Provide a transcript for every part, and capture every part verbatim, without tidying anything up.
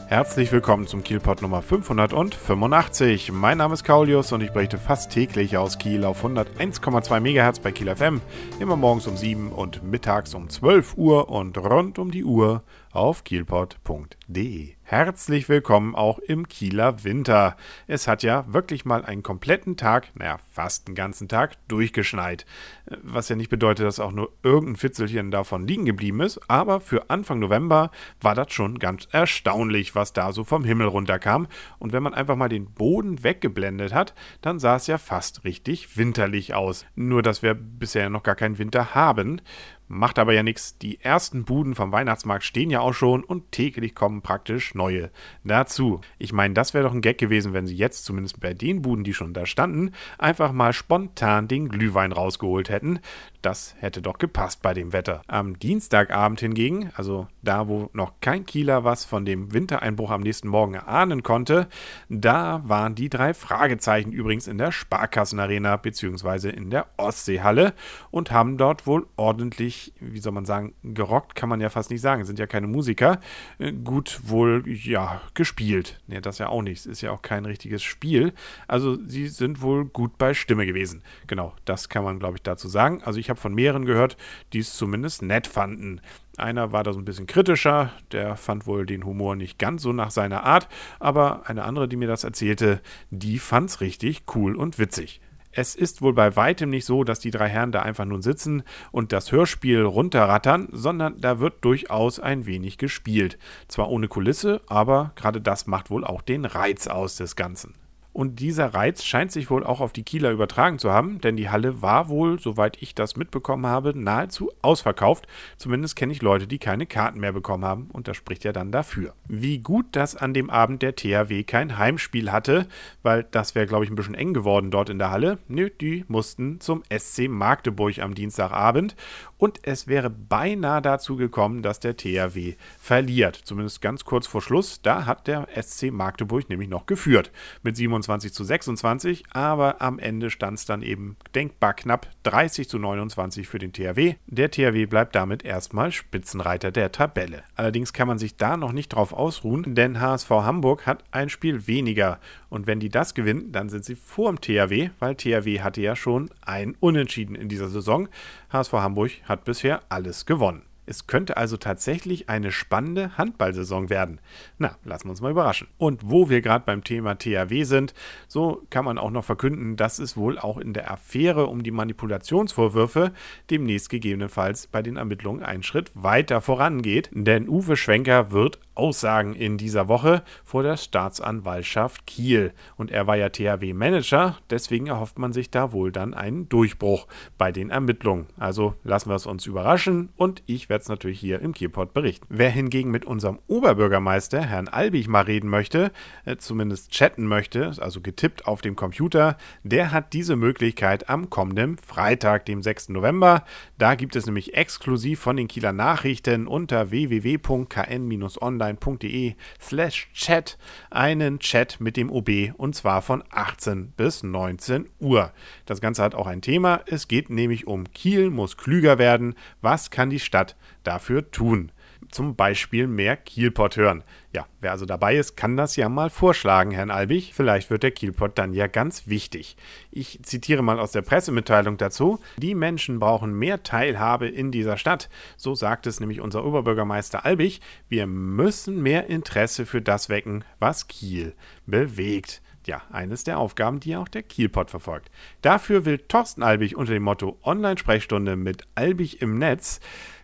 Herzlich willkommen zum Kielpot Nummer fünfhundertfünfundachtzig. Mein Name ist Kaulius und ich berichte fast täglich aus Kiel auf hunderteins Komma zwei Megahertz bei Kiel F M, immer morgens um sieben und mittags um zwölf Uhr und rund um die Uhr auf kielpot punkt de. Herzlich willkommen auch im Kieler Winter. Es hat ja wirklich mal einen kompletten Tag, naja, fast einen ganzen Tag, durchgeschneit. Was ja nicht bedeutet, dass auch nur irgendein Fitzelchen davon liegen geblieben ist, aber für Anfang November war das schon ganz erstaunlich, was da so vom Himmel runterkam. Und wenn man einfach mal den Boden weggeblendet hat, dann sah es ja fast richtig winterlich aus. Nur, dass wir bisher noch gar keinen Winter haben. Macht aber ja nichts, die ersten Buden vom Weihnachtsmarkt stehen ja auch schon und täglich kommen praktisch neue dazu. Ich meine, das wäre doch ein Gag gewesen, wenn sie jetzt, zumindest bei den Buden, die schon da standen, einfach mal spontan den Glühwein rausgeholt hätten. Das hätte doch gepasst bei dem Wetter. Am Dienstagabend hingegen, also da, wo noch kein Kieler was von dem Wintereinbruch am nächsten Morgen erahnen konnte, da waren die drei Fragezeichen übrigens in der Sparkassenarena bzw. in der Ostseehalle und haben dort wohl ordentlich, wie soll man sagen, gerockt kann man ja fast nicht sagen, sind ja keine Musiker, gut wohl, ja, gespielt. Ne, das ja auch nichts, ist ja auch kein richtiges Spiel. Also sie sind wohl gut bei Stimme gewesen. Genau, das kann man, glaube ich, dazu sagen. Also ich habe von mehreren gehört, die es zumindest nett fanden. Einer war da so ein bisschen kritischer, der fand wohl den Humor nicht ganz so nach seiner Art, aber eine andere, die mir das erzählte, die fand's richtig cool und witzig. Es ist wohl bei weitem nicht so, dass die drei Herren da einfach nun sitzen und das Hörspiel runterrattern, sondern da wird durchaus ein wenig gespielt. Zwar ohne Kulisse, aber gerade das macht wohl auch den Reiz aus des Ganzen. Und dieser Reiz scheint sich wohl auch auf die Kieler übertragen zu haben, denn die Halle war wohl, soweit ich das mitbekommen habe, nahezu ausverkauft. Zumindest kenne ich Leute, die keine Karten mehr bekommen haben und das spricht ja dann dafür. Wie gut, dass an dem Abend der T H W kein Heimspiel hatte, weil das wäre, glaube ich, ein bisschen eng geworden dort in der Halle. Nö, die mussten zum S C Magdeburg am Dienstagabend und es wäre beinahe dazu gekommen, dass der T H W verliert. Zumindest ganz kurz vor Schluss, da hat der S C Magdeburg nämlich noch geführt mit siebenundzwanzig zu sechsundzwanzig, aber am Ende stand es dann eben denkbar knapp dreißig zu neunundzwanzig für den T H W. Der T H W bleibt damit erstmal Spitzenreiter der Tabelle. Allerdings kann man sich da noch nicht drauf ausruhen, denn H S V Hamburg hat ein Spiel weniger und wenn die das gewinnen, dann sind sie vor dem T H W, weil T H W hatte ja schon ein Unentschieden in dieser Saison. H S V Hamburg hat bisher alles gewonnen. Es könnte also tatsächlich eine spannende Handballsaison werden. Na, lassen wir uns mal überraschen. Und wo wir gerade beim Thema T H W sind, so kann man auch noch verkünden, dass es wohl auch in der Affäre um die Manipulationsvorwürfe demnächst gegebenenfalls bei den Ermittlungen einen Schritt weiter vorangeht. Denn Uwe Schwenker wird aussagen in dieser Woche vor der Staatsanwaltschaft Kiel. Und er war ja T H W-Manager, deswegen erhofft man sich da wohl dann einen Durchbruch bei den Ermittlungen. Also lassen wir es uns überraschen und ich werde es natürlich hier im Kielpot berichten. Wer hingegen mit unserem Oberbürgermeister, Herrn Albig, mal reden möchte, äh, zumindest chatten möchte, also getippt auf dem Computer, der hat diese Möglichkeit am kommenden Freitag, dem sechsten November. Da gibt es nämlich exklusiv von den Kieler Nachrichten unter w w w punkt k n bindestrich online punkt de slash chat einen Chat mit dem O B und zwar von achtzehn bis neunzehn Uhr. Das Ganze hat auch ein Thema. Es geht nämlich um Kiel muss klüger werden. Was kann die Stadt dafür tun? Zum Beispiel mehr Kielpot hören. Ja, wer also dabei ist, kann das ja mal vorschlagen, Herrn Albig. Vielleicht wird der Kielpot dann ja ganz wichtig. Ich zitiere mal aus der Pressemitteilung dazu. Die Menschen brauchen mehr Teilhabe in dieser Stadt. So sagt es nämlich unser Oberbürgermeister Albig. Wir müssen mehr Interesse für das wecken, was Kiel bewegt. Ja, eines der Aufgaben, die auch der Kielpot verfolgt. Dafür will Thorsten Albig unter dem Motto Online-Sprechstunde mit Albig im Netz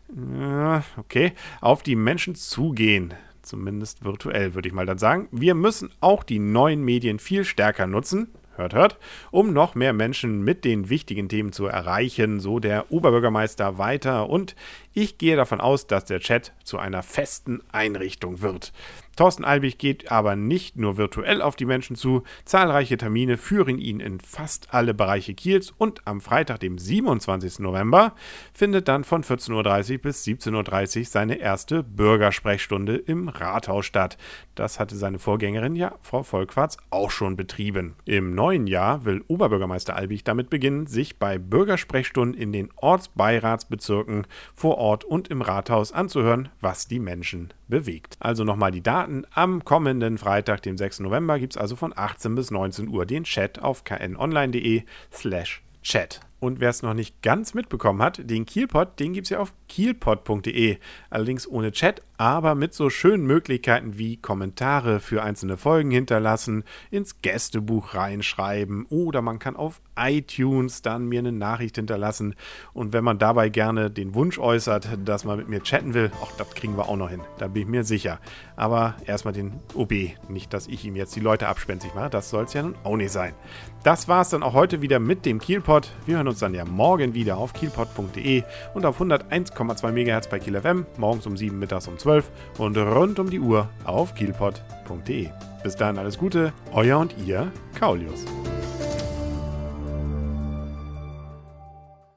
okay, auf die Menschen zugehen. Zumindest virtuell, würde ich mal dann sagen. Wir müssen auch die neuen Medien viel stärker nutzen. Hört, hört, um noch mehr Menschen mit den wichtigen Themen zu erreichen, so der Oberbürgermeister weiter. Und ich gehe davon aus, dass der Chat zu einer festen Einrichtung wird. Thorsten Albig geht aber nicht nur virtuell auf die Menschen zu, zahlreiche Termine führen ihn in fast alle Bereiche Kiels und am Freitag, dem siebenundzwanzigsten November, findet dann von vierzehn Uhr dreißig bis siebzehn Uhr dreißig seine erste Bürgersprechstunde im Rathaus statt. Das hatte seine Vorgängerin, ja, Frau Volkwarts, auch schon betrieben. Im neuen Jahr will Oberbürgermeister Albig damit beginnen, sich bei Bürgersprechstunden in den Ortsbeiratsbezirken vor Ort und im Rathaus anzuhören, was die Menschen bewegt. Also nochmal die Daten. Am kommenden Freitag, dem sechsten November, gibt es also von achtzehn bis neunzehn Uhr den Chat auf knonline.de slash chat. Und wer es noch nicht ganz mitbekommen hat, den Kielpot, den gibt es ja auf kielpot punkt de. Allerdings ohne Chat, aber mit so schönen Möglichkeiten wie Kommentare für einzelne Folgen hinterlassen, ins Gästebuch reinschreiben oder man kann auf iTunes dann mir eine Nachricht hinterlassen. Und wenn man dabei gerne den Wunsch äußert, dass man mit mir chatten will, auch das kriegen wir auch noch hin, da bin ich mir sicher. Aber erstmal den O B, nicht, dass ich ihm jetzt die Leute abspenstig mache, das soll es ja nun auch nicht sein. Das war es dann auch heute wieder mit dem Kielpot. Wir hören uns dann ja morgen wieder auf kielpot punkt de und auf hunderteins Komma zwei Megahertz bei Kiel F M, morgens um sieben, mittags um zwölf und rund um die Uhr auf kielpot punkt de. Bis dahin alles Gute, euer und ihr Kaulius.